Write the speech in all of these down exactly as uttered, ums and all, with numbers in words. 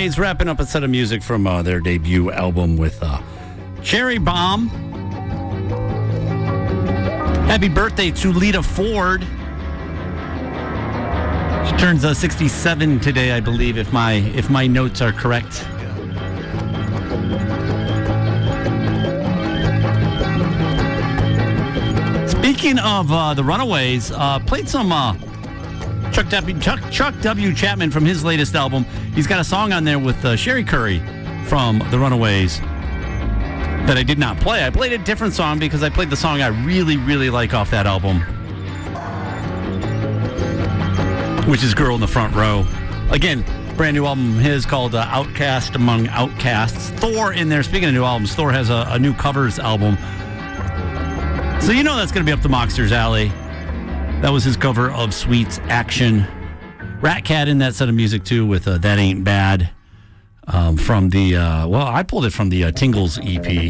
Runaways wrapping up a set of music from uh, their debut album with uh, Cherry Bomb. Happy birthday to Lita Ford. She turns uh, sixty-seven today, I believe, if my if my notes are correct. Speaking of uh, the Runaways, uh, played some uh, Chuck, w, Chuck, Chuck W. Chapman from his latest album. He's got a song on there with uh, Sherry Curry from the Runaways that I did not play. I played a different song because I played the song I really, really like off that album, which is Girl in the Front Row. Again, brand new album his called uh, Outcast Among Outcasts. Thor in there. Speaking of new albums, Thor has a, a new covers album. So you know that's going to be up the Mockster's alley. That was his cover of Sweet's Action. Rat Cat in that set of music too with uh, That Ain't Bad. Um, from the, uh, well, I pulled it from the uh, Tingles E P.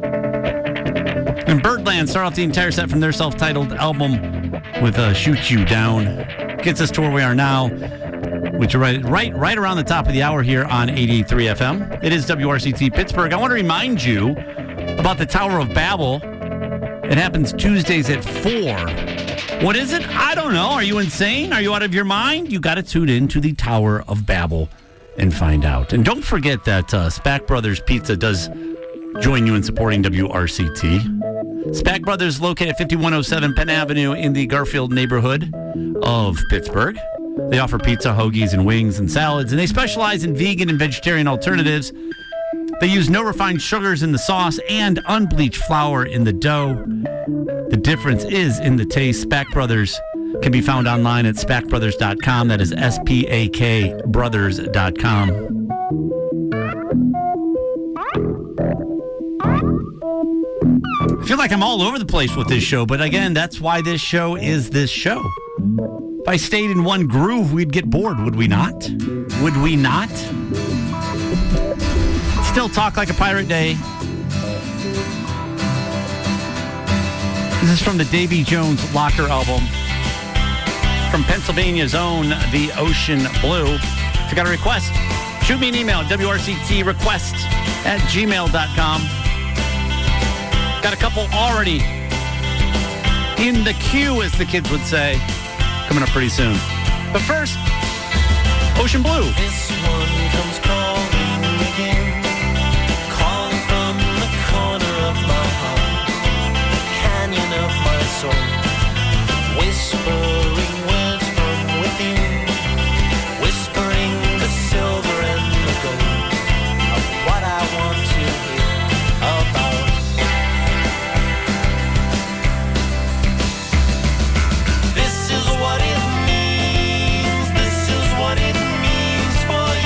And Birdland start off the entire set from their self-titled album with uh, Shoot You Down. Gets us to where we are now, which is right, right, right around the top of the hour here on eighty-eight point three F M. It is W R C T Pittsburgh. I want to remind you about the Tower of Babel. It happens Tuesdays at four. What is it? I don't know. Are you insane? Are you out of your mind? You got to tune in to the Tower of Babel and find out. And don't forget that uh, Spack Brothers Pizza does join you in supporting W R C T. Spack Brothers located at fifty-one oh seven Penn Avenue in the Garfield neighborhood of Pittsburgh. They offer pizza, hoagies, and wings and salads, and they specialize in vegan and vegetarian alternatives. They use no refined sugars in the sauce and unbleached flour in the dough. The difference is in the taste. Spack Brothers can be found online at spack brothers dot com. That is S P A K brothers dot com. I feel like I'm all over the place with this show, but again, that's why this show is this show. If I stayed in one groove, we'd get bored, would we not? Would we not? Still Talk Like a Pirate Day. This is from the Davy Jones Locker album. From Pennsylvania's own The Ocean Blue. If you got a request, shoot me an email at W R C T request at gmail dot com. Got a couple already in the queue, as the kids would say, coming up pretty soon. But first, Ocean Blue. This one comes calling again, calling from the corner of my heart, the canyon of my soul, whispering words from within, whispering the silver and the gold of what I want to hear about. This is what it means, this is what it means for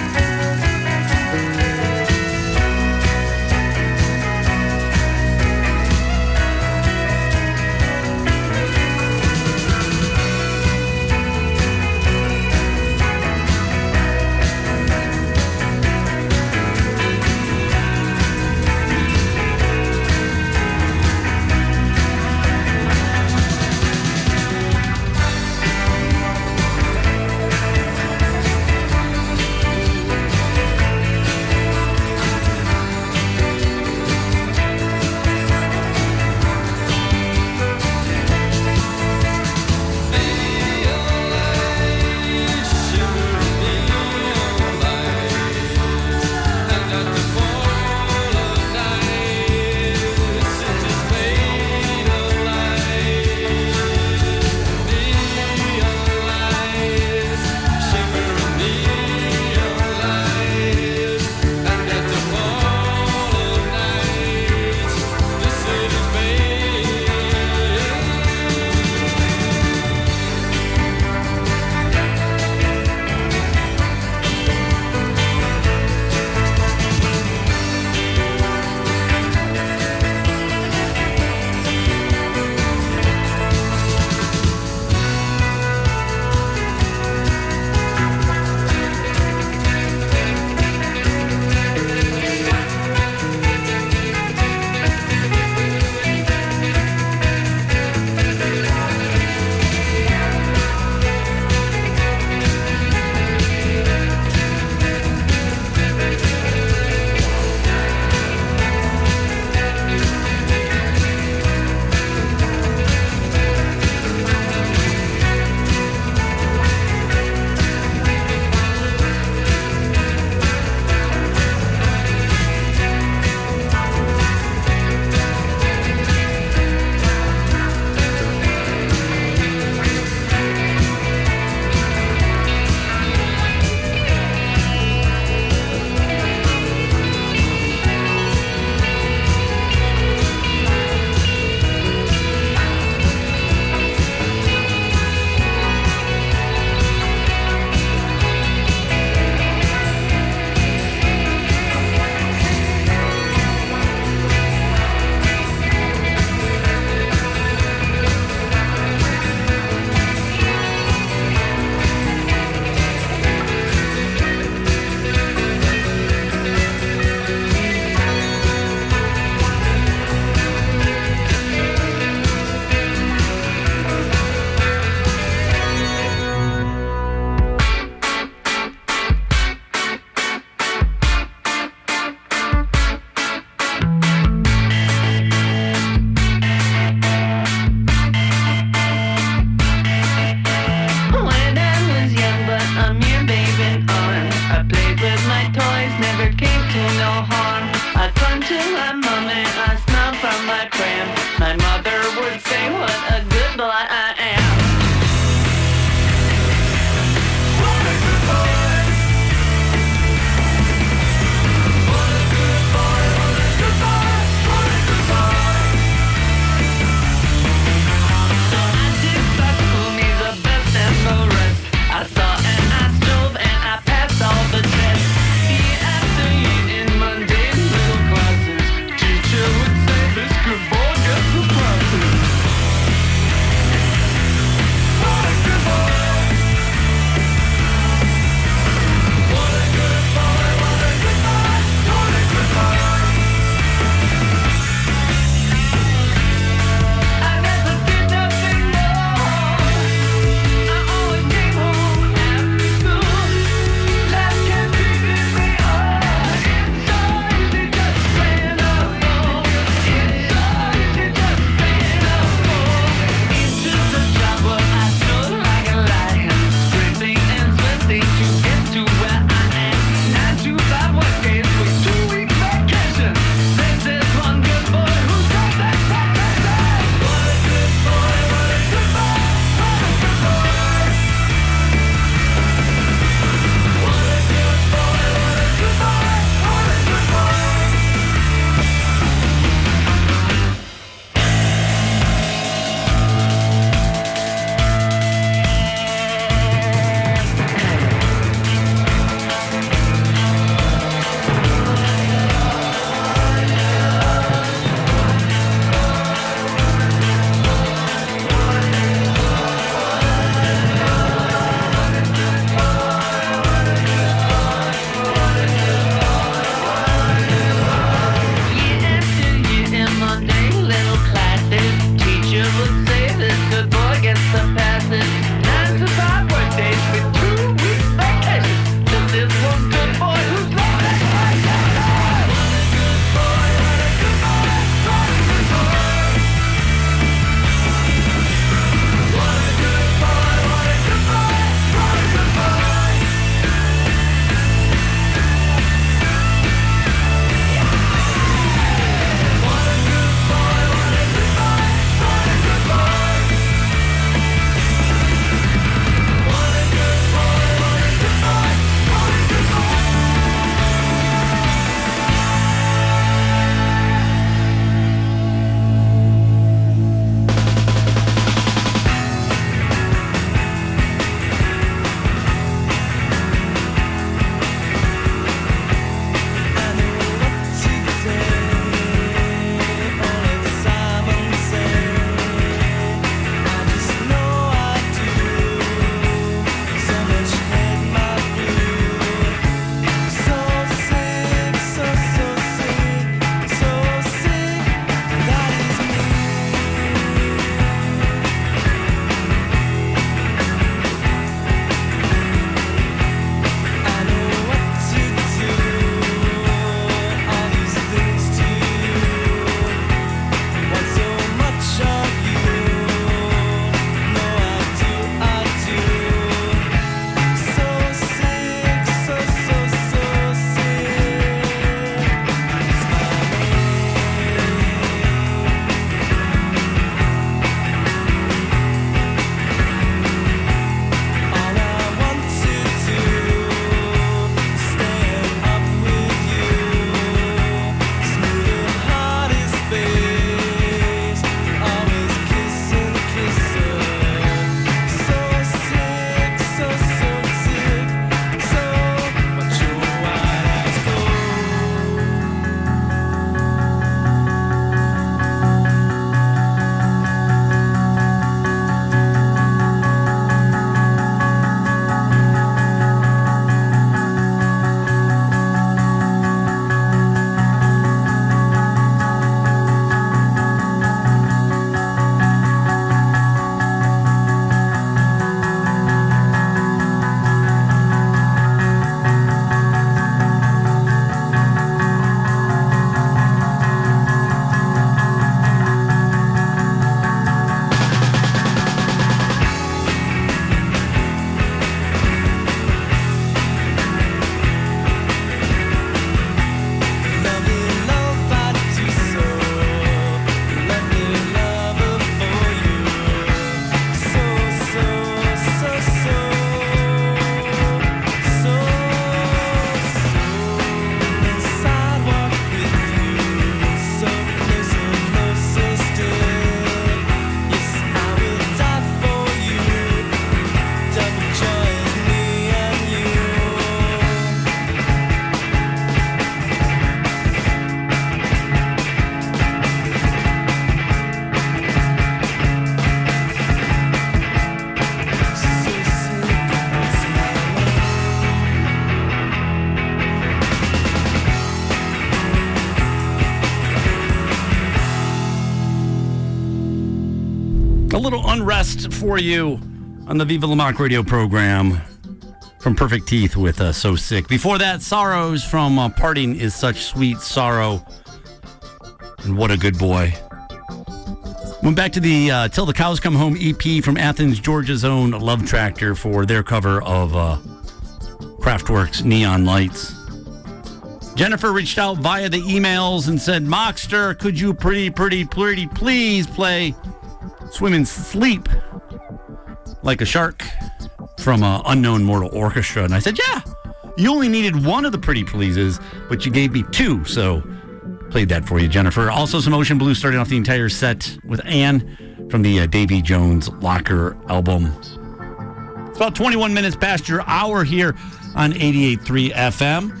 A little unrest for you on the Viva La Mock radio program from Perfect Teeth with uh, So Sick. Before that, Sorrows from uh, Parting is Such Sweet Sorrow. And What a Good Boy. Went back to the uh, Till the Cows Come Home E P from Athens, Georgia's own Love Tractor for their cover of uh, Kraftwerk's Neon Lights. Jennifer reached out via the emails and said, Mockster, could you pretty, pretty, pretty please play Swim and Sleep Like a Shark from uh, Unknown Mortal Orchestra? And I said, yeah, you only needed one of the pretty pleases, but you gave me two, so played that for you, Jennifer. Also, some Ocean Blue starting off the entire set with Anne from the uh, Davy Jones Locker album. It's about twenty-one minutes past your hour here on eighty-eight point three F M.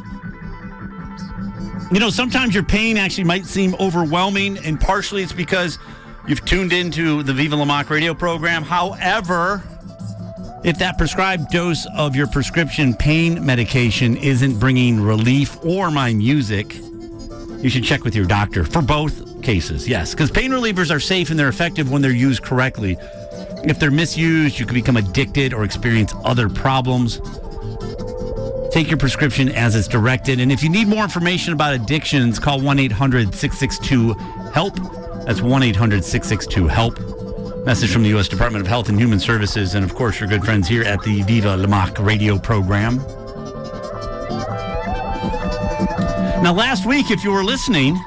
You know, sometimes your pain actually might seem overwhelming, and partially it's because you've tuned into the Viva La Mock radio program. However, if that prescribed dose of your prescription pain medication isn't bringing relief or my music, you should check with your doctor for both cases. Yes, because pain relievers are safe and they're effective when they're used correctly. If they're misused, you can become addicted or experience other problems. Take your prescription as it's directed. And if you need more information about addictions, call one eight hundred six six two HELP. That's one eight hundred six six two HELP. Message from the U S Department of Health and Human Services, and of course your good friends here at the Viva La Mock radio program. Now, last week, if you were listening,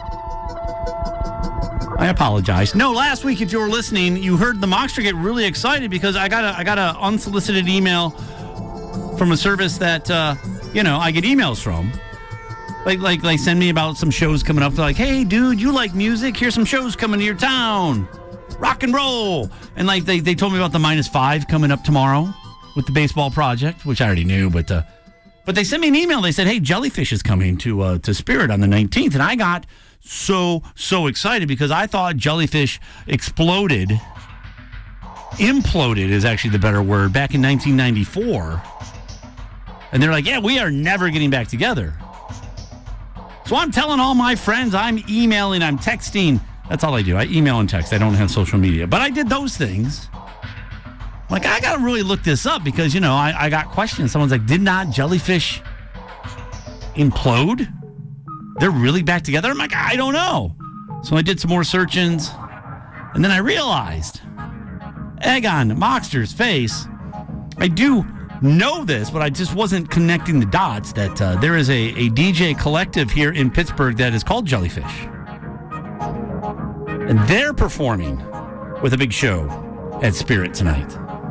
I apologize. No, last week, if you were listening, you heard the Mockster get really excited because I got a I got an unsolicited email from a service that, uh, you know, I get emails from. Like, like, like, send me about some shows coming up. They're like, hey, dude, you like music? Here's some shows coming to your town. Rock and roll. And, like, they, they told me about the Minus Five coming up tomorrow with the Baseball Project, which I already knew. But uh, but they sent me an email. They said, hey, Jellyfish is coming to uh, to Spirit on the nineteenth. And I got so, so excited because I thought Jellyfish exploded. Imploded is actually the better word. Back in nineteen ninety-four. And they're like, yeah, we are never getting back together. So I'm telling all my friends, I'm emailing, I'm texting. That's all I do. I email and text. I don't have social media. But I did those things. I'm like, I got to really look this up because, you know, I, I got questions. Someone's like, did not Jellyfish implode? They're really back together? I'm like, I don't know. So I did some more search-ins. And then I realized, egg on Mockster's face, I do know this, but I just wasn't connecting the dots that uh, there is a, a D J collective here in Pittsburgh that is called Jellyfish. And they're performing with a big show at Spirit tonight.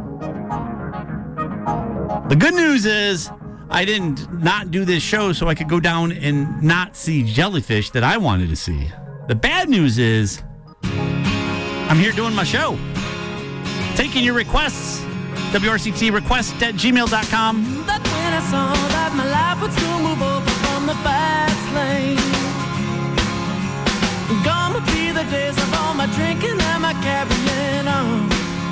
The good news is I didn't not do this show so I could go down and not see Jellyfish that I wanted to see. The bad news is I'm here doing my show. Taking your requests. W R C T request at gmail dot com. That's when I saw that my life would soon move over from the fast lane. Gonna be the days of all my drinking and my carrying on.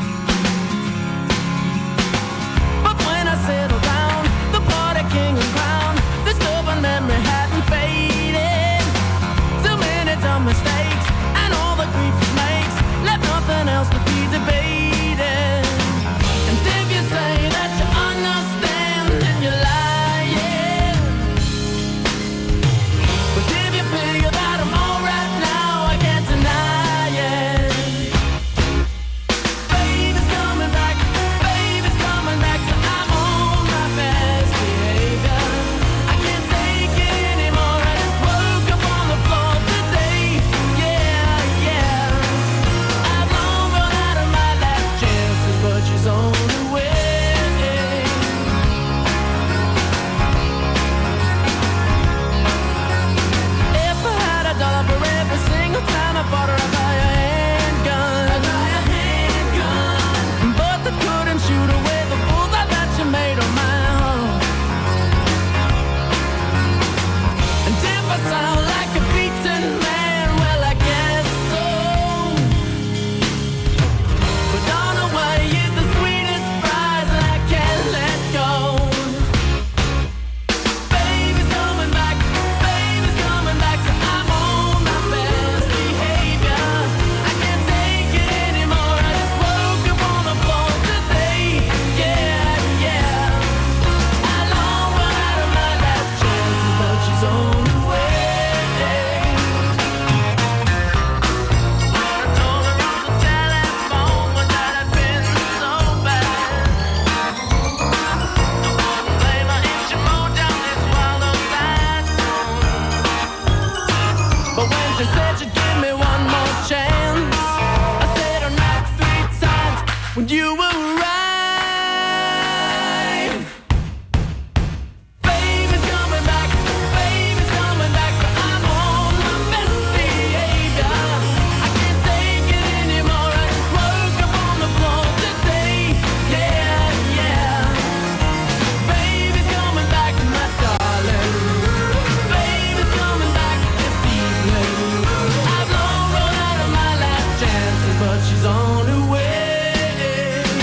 But when I settled down, the party king and crown, this stubborn memory hadn't faded. Too many dumb mistakes and all the grief it makes left nothing else to be debated. Say that you understand and you're lying. But if you figure that I'm alright now, I can't deny it. you arrive. Baby's coming back, baby's coming back, but I'm on my best behavior. I can't take it anymore, I just woke up on the floor today. Yeah, yeah. Baby's coming back, my darling. Baby's coming back this evening. I've long run out of my last chances, but she's on her way.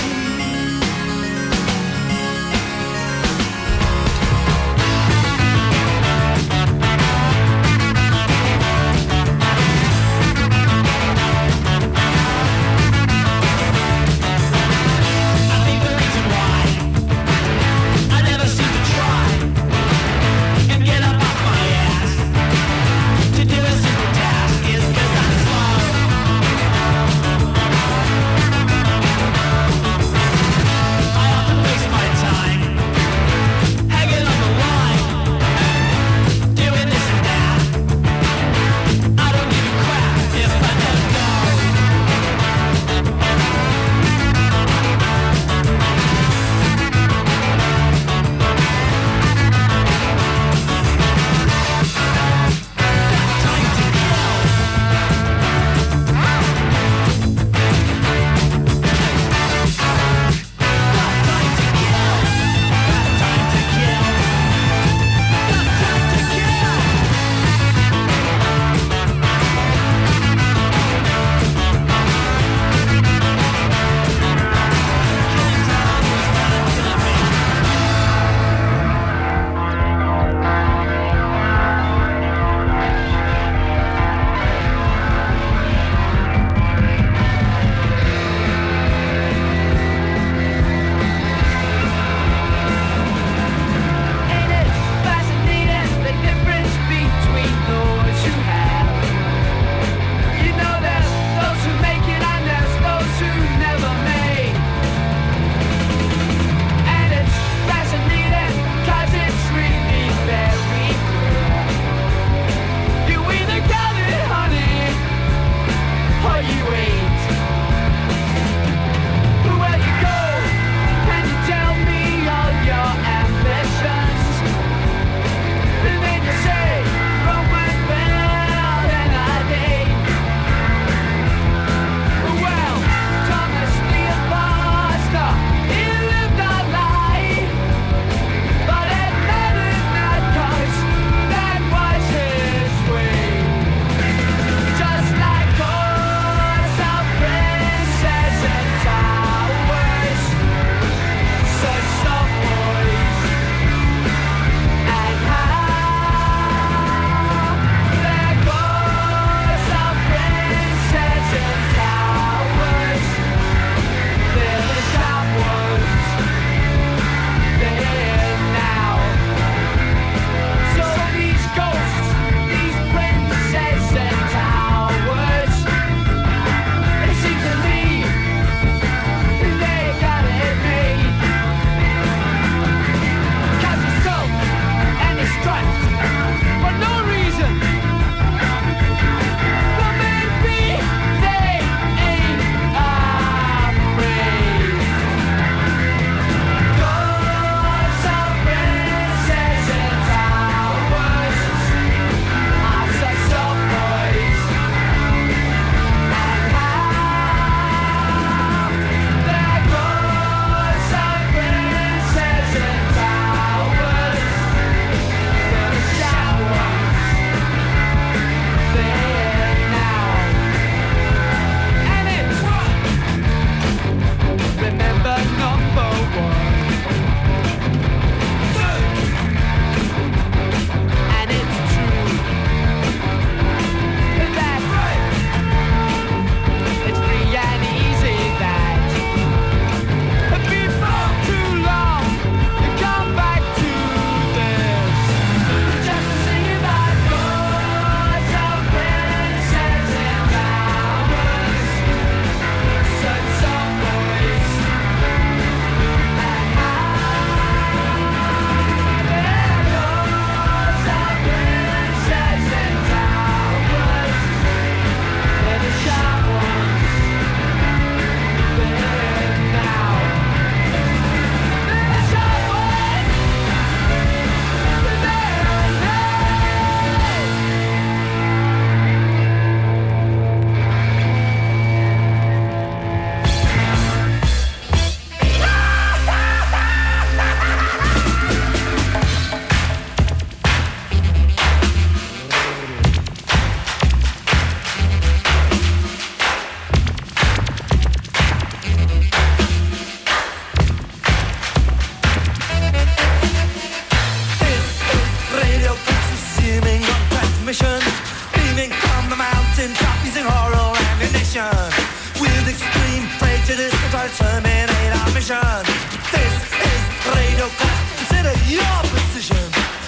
nation. With extreme prejudice to try to terminate our mission. This is Radio Clash. Consider your position.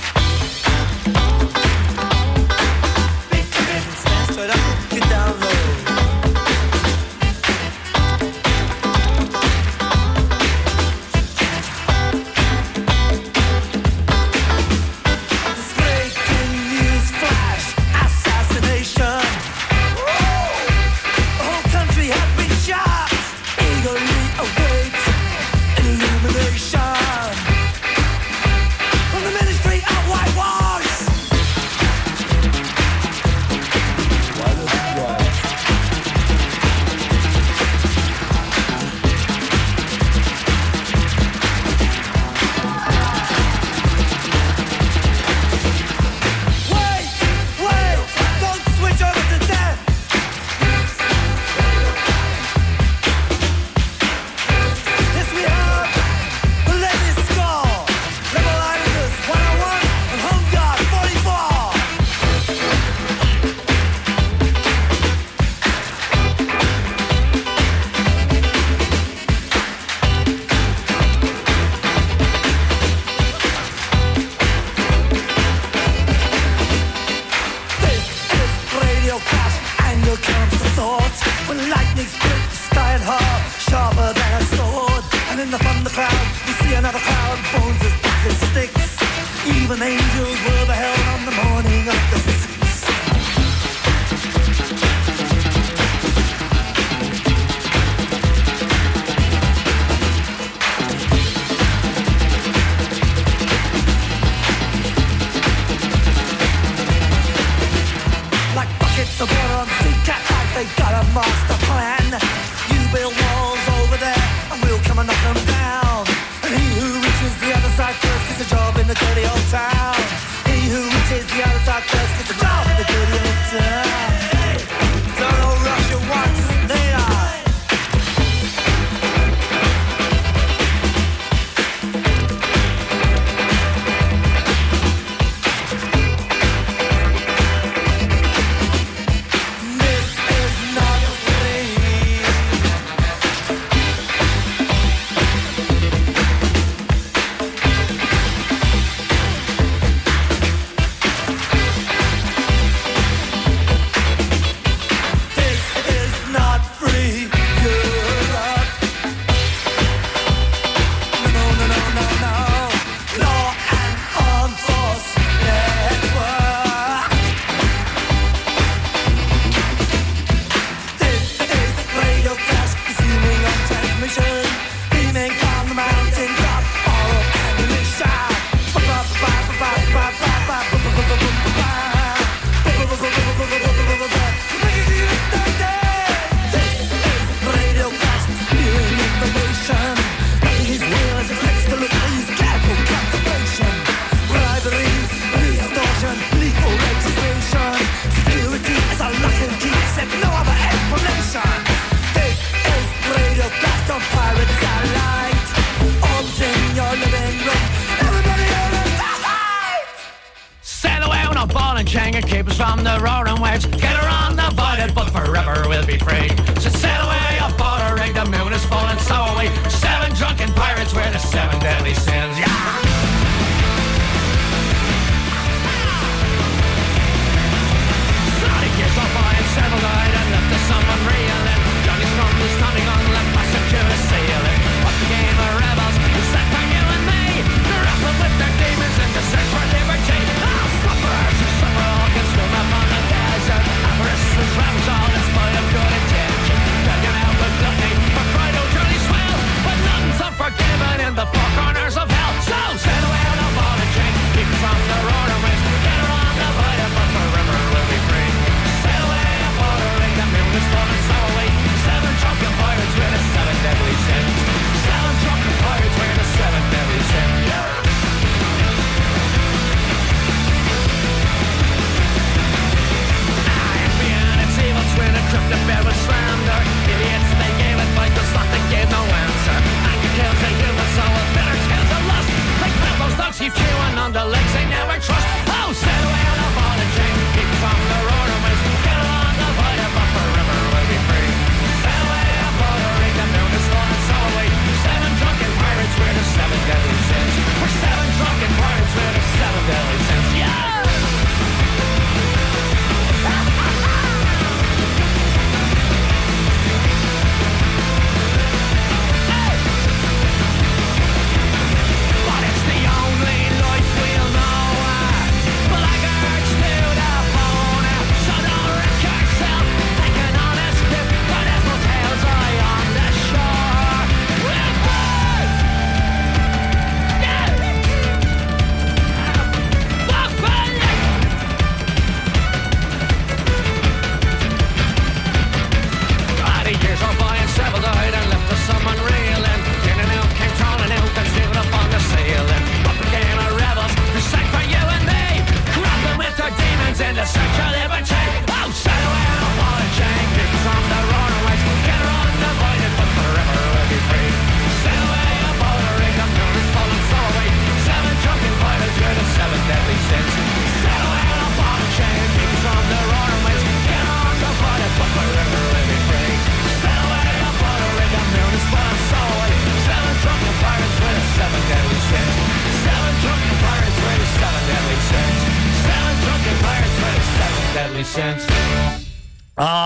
Stand straight up, get down low. All this boy, I'm good at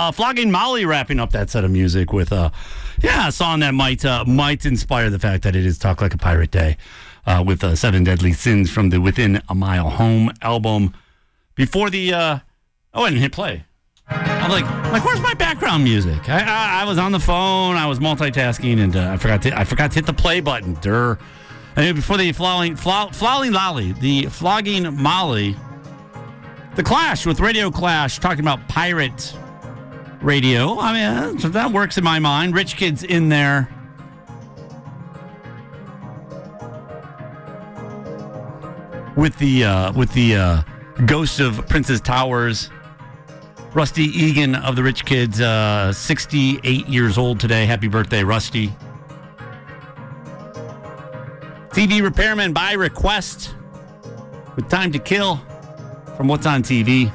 Uh, Flogging Molly wrapping up that set of music with uh, yeah, a song that might uh, might inspire the fact that it is Talk Like a Pirate Day uh, with uh, Seven Deadly Sins from the Within a Mile Home album. Before the, uh, oh, I didn't hit play. I'm like, like, where's my background music? I, I, I was on the phone, I was multitasking, and uh, I forgot to I forgot to hit the play button. Durr. And before the Flowing, Flow, Flowing Lolly, the Flogging Molly, The Clash with Radio Clash, talking about pirate radio. I mean, uh, that works in my mind. Rich Kids in there. With the uh, with the uh, Ghost of Princess Towers. Rusty Egan of the Rich Kids, uh, sixty-eight years old today. Happy birthday, Rusty. T V Repairman by request with Time to Kill from What's on T V.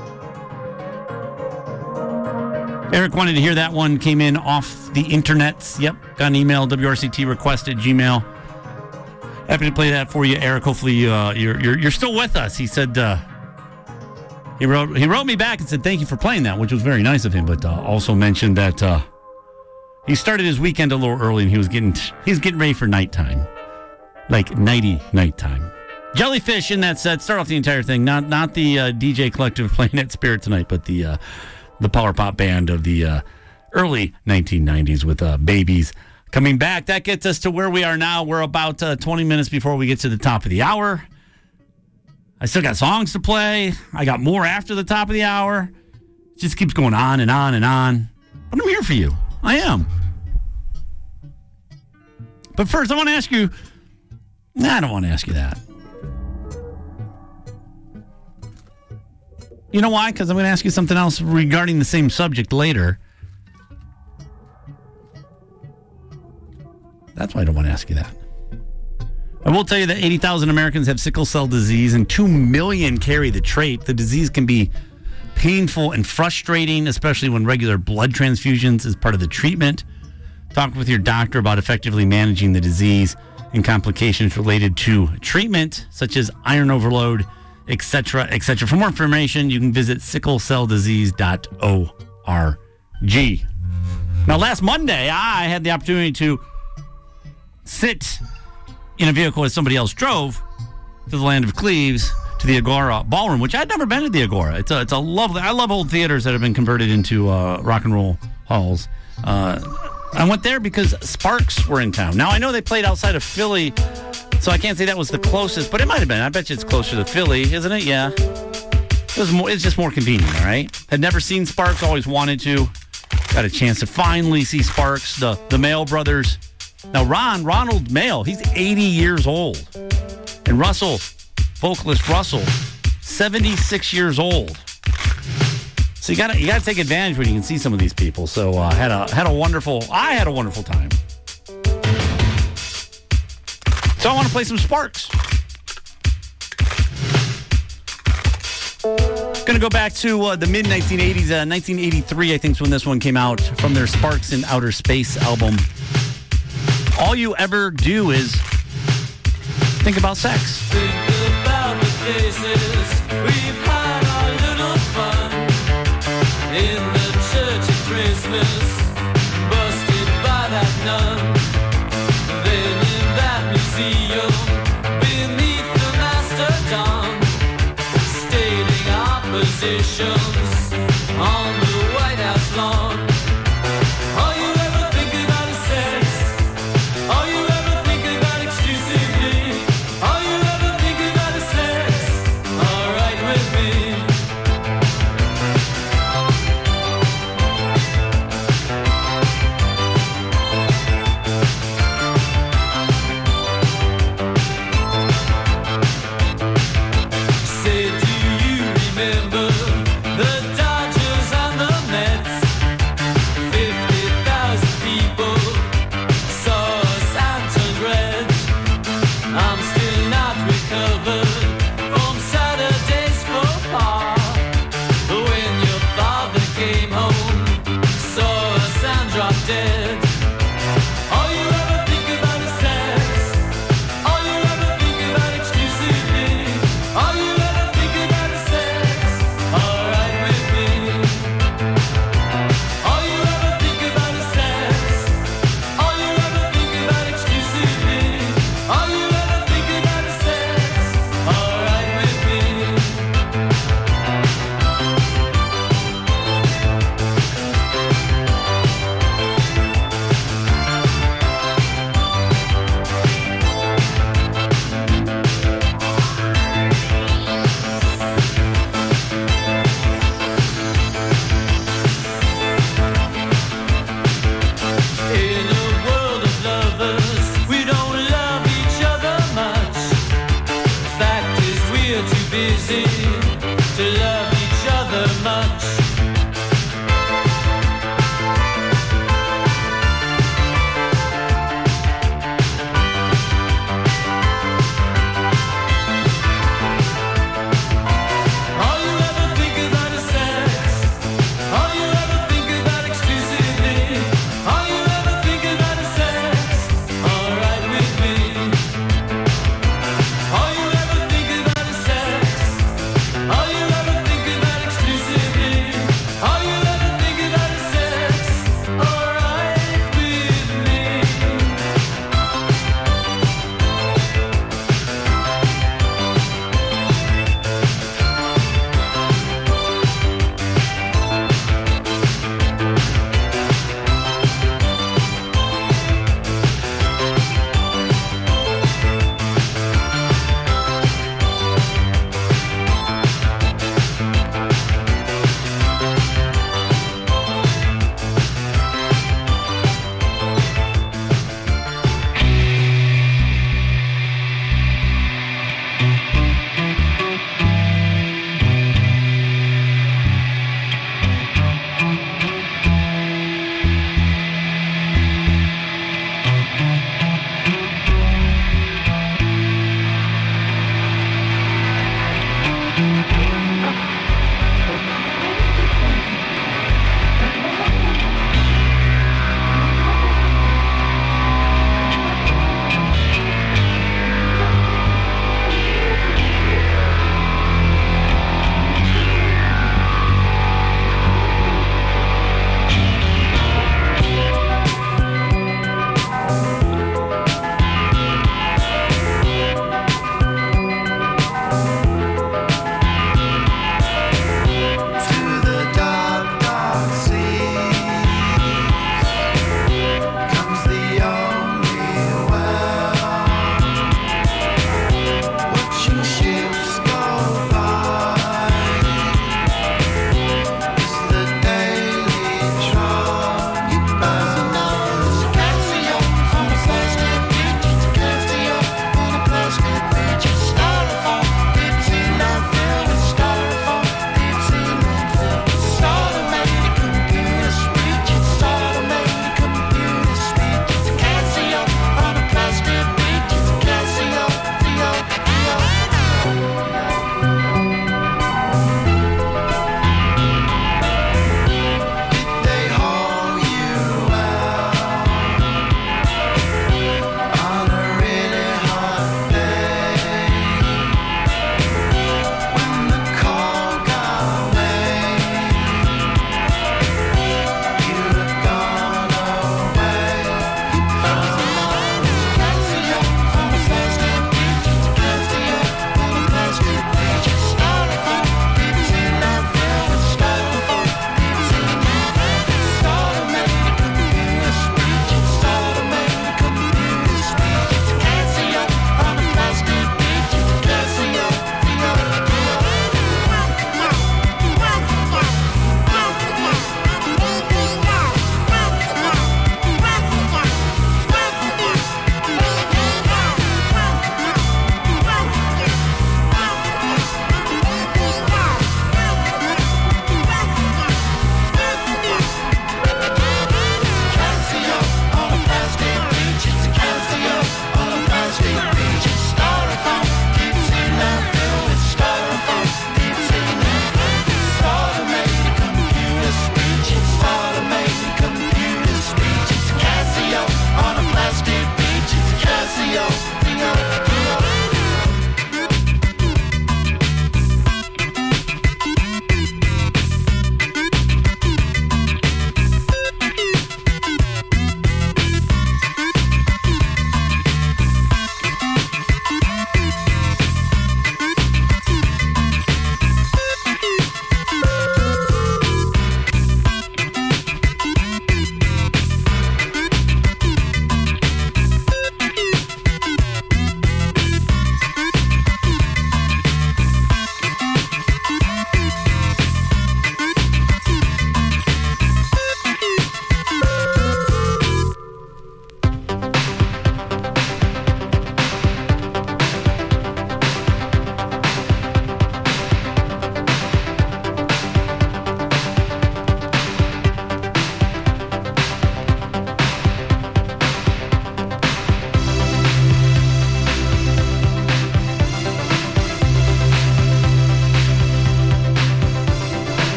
Eric wanted to hear that one. Came in off the internets. Yep. Got an email, W R C T request at Gmail. Happy to play that for you, Eric. Hopefully uh, you're, you're you're still with us. He said uh, he wrote he wrote me back and said thank you for playing that, which was very nice of him. But uh, also mentioned that uh, he started his weekend a little early and he was getting he was getting ready for nighttime, like nighty nighttime. Jellyfish in that set. Start off the entire thing. Not not the uh, D J Collective playing at Spirit tonight, but the. Uh, The power pop band of the uh, early nineteen nineties with uh, Babies coming back. That gets us to where we are now. We're about uh, twenty minutes before we get to the top of the hour. I still got songs to play. I got more after the top of the hour. It just keeps going on and on and on. But I'm here for you. I am. But first, I want to ask you... Nah, I don't want to ask you that. You know why? Because I'm going to ask you something else regarding the same subject later. That's why I don't want to ask you that. I will tell you that eighty thousand Americans have sickle cell disease and two million carry the trait. The disease can be painful and frustrating, especially when regular blood transfusions is part of the treatment. Talk with your doctor about effectively managing the disease and complications related to treatment, such as iron overload, et cetera, et cetera. For more information, you can visit sickle cell disease dot org. Now, last Monday, I had the opportunity to sit in a vehicle as somebody else drove to the land of Cleves, to the Agora Ballroom, which I'd never been to the Agora. It's a, it's a lovely, I love old theaters that have been converted into uh, rock and roll halls. Uh, I went there because Sparks were in town. Now, I know they played outside of Philly, so I can't say that was the closest, but it might have been. I bet you it's closer to Philly, isn't it? Yeah. It was more, it's just more convenient, all right? Had never seen Sparks, always wanted to. Got a chance to finally see Sparks, the, the Mail brothers. Now, Ron, Ronald Mail, he's eighty years old. And Russell, vocalist Russell, seventy-six years old. So you gotta you gotta take advantage when you can see some of these people. So uh, had a had a wonderful I had a wonderful time. So I want to play some Sparks. Going to go back to uh, the mid nineteen eighties. Uh, nineteen eighty-three, I think, is when this one came out, from their Sparks in Outer Space album. All you ever do is think about sex. Think about the places we've had our little fun. In the church at Christmas, busted by that nun. Then in that museum, beneath the mastodon, stating our positions on the White House lawn. All you ever think about is sex. All you ever think about exclusively. All you ever think about is sex. All right with me.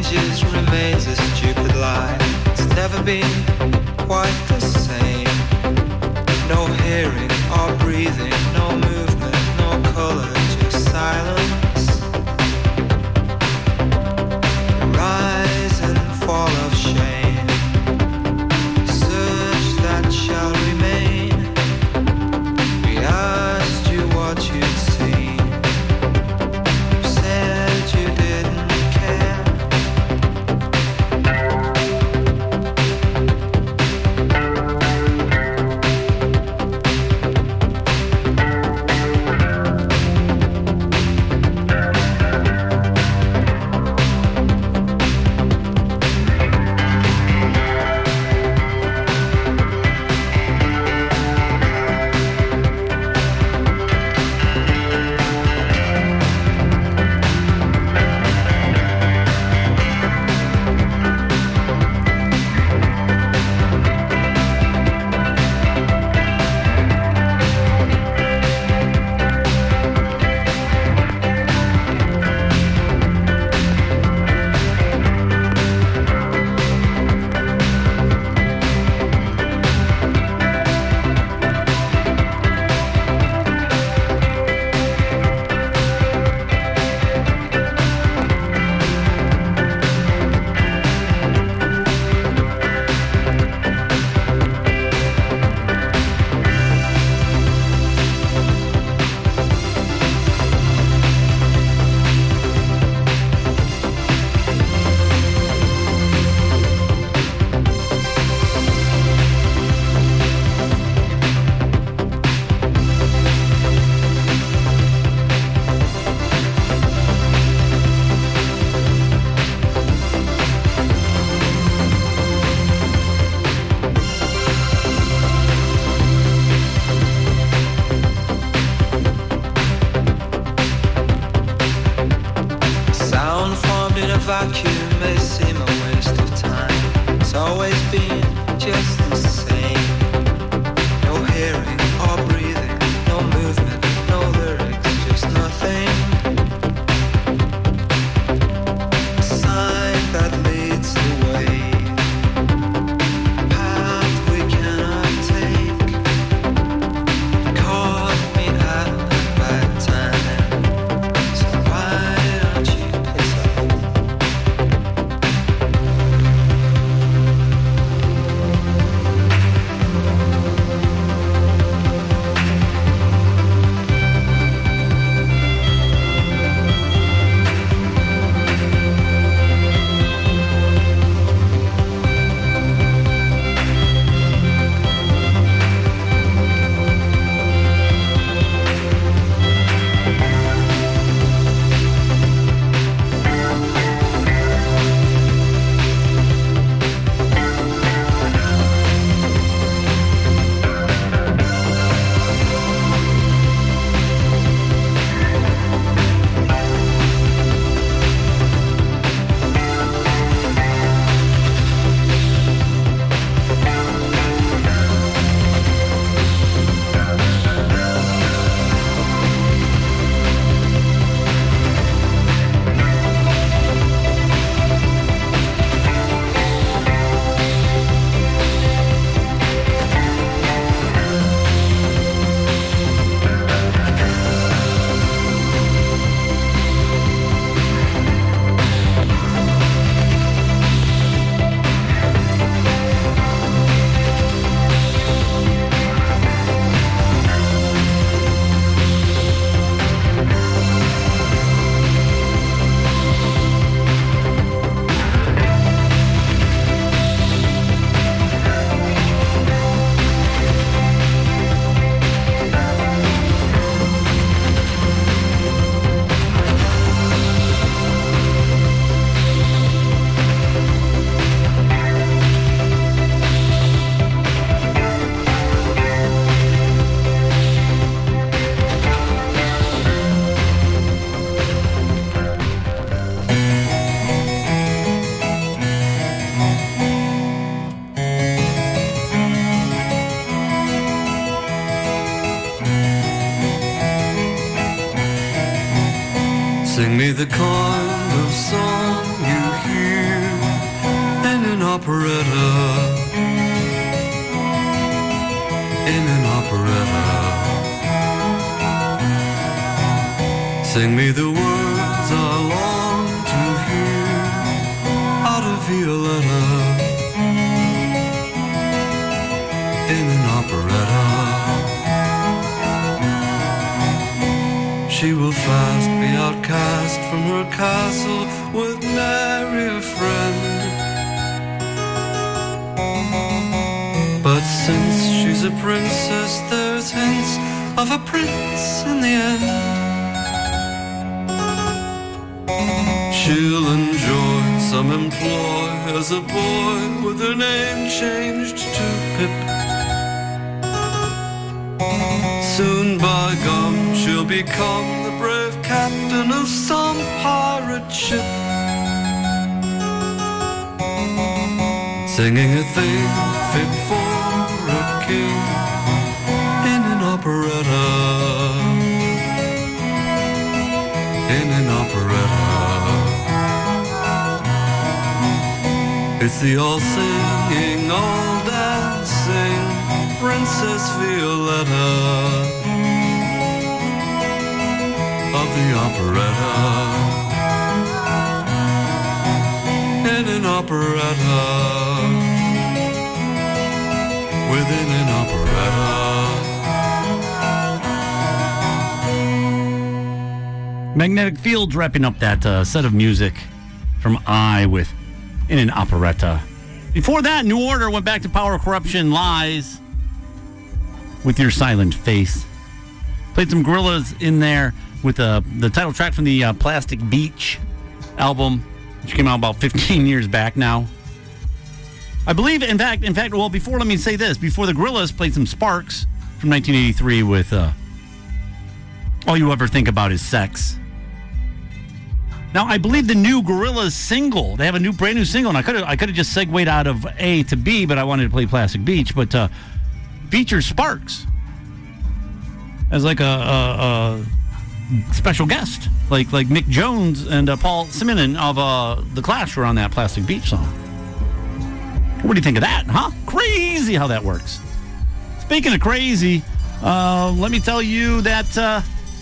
ages remains a stupid lie. It's never been quite the same. No hearing or breathing, no movement, no color, just silence. Rise and fall of shame. Search that shall remain. We asked you what you'd seen. You said you didn't care. operetta, in an operetta. Sing me the words I long to hear out of Violetta, in an operetta. She will fast be outcast from her castle with nary a friend. But since she's a princess, there's hints of a prince in the end. She'll enjoy some employ as a boy with her name changed to Pip. Soon, by gum, she'll become the brave captain of some pirate ship, singing a theme fit for a king in an operetta, in an operetta. It's the all-singing, all-dancing Princess Violetta of the operetta, in an operetta, within an operetta. Magnetic Fields wrapping up that uh, set of music from I with In an Operetta. Before that, New Order went back to Power, Corruption, Lies with Your Silent Face. Played some Gorillaz in there with uh, the title track from the uh, Plastic Beach album, which came out about fifteen years back now. I believe, in fact, in fact, well, before, let me say this. Before the Gorillaz played some Sparks from nineteen eighty-three with uh, All You Ever Think About Is Sex. Now, I believe the new Gorillaz single, they have a new, brand new single, and I could have I could have just segued out of A to B, but I wanted to play Plastic Beach, but uh, features Sparks as like a, a, a special guest, like like Mick Jones and uh, Paul Simonon of uh, The Clash were on that Plastic Beach song. What do you think of that, huh? Crazy how that works. Speaking of crazy, uh, let me tell you that uh,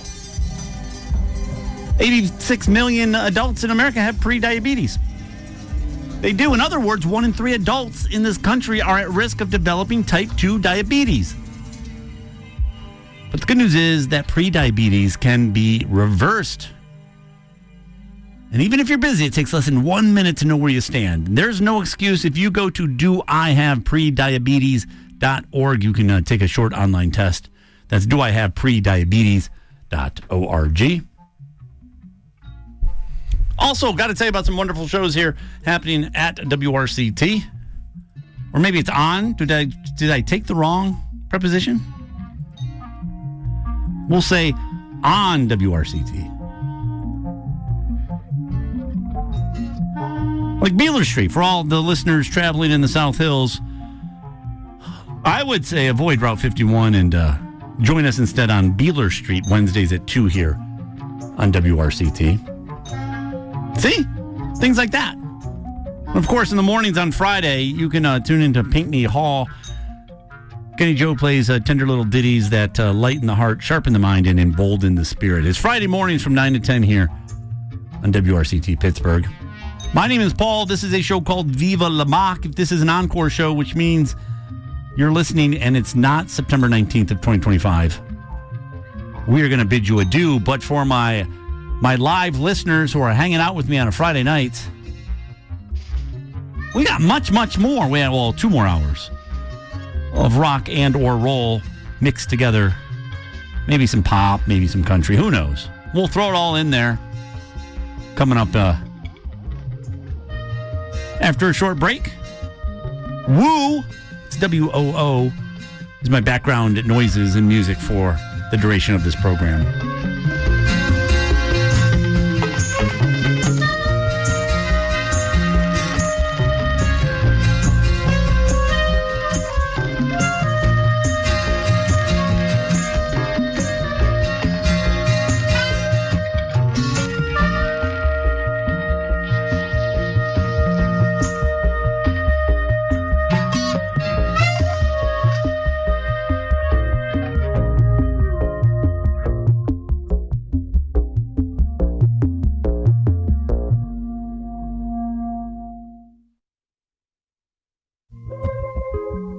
eighty-six million adults in America have pre-diabetes. They do. In other words, one in three adults in this country are at risk of developing type two diabetes. But the good news is that pre-diabetes can be reversed. And even if you're busy, it takes less than one minute to know where you stand. There's no excuse. If you go to do I have pre diabetes dot org, you can uh, take a short online test. That's do I have pre diabetes dot org. Also, got to tell you about some wonderful shows here happening at W R C T. Or maybe it's on. Did I, did I take the wrong preposition? We'll say on W R C T. Like Beeler Street, for all the listeners traveling in the South Hills, I would say avoid Route fifty-one and uh, join us instead on Beeler Street Wednesdays at two here on W R C T. See? Things like that. And of course, in the mornings on Friday, you can uh, tune into Pinckney Hall. Kenny Joe plays uh, tender little ditties that uh, lighten the heart, sharpen the mind, and embolden the spirit. It's Friday mornings from nine to ten here on W R C T Pittsburgh. My name is Paul. This is a show called Viva La Mock. If this is an encore show, which means you're listening and it's not September nineteenth of twenty twenty-five, we are going to bid you adieu. But for my my live listeners who are hanging out with me on a Friday night, we got much, much more. We have, well, two more hours of rock and or roll mixed together. Maybe some pop, maybe some country. Who knows? We'll throw it all in there. Coming up uh, after a short break. Woo! It's W O O is my background noises and music for the duration of this program. Bye.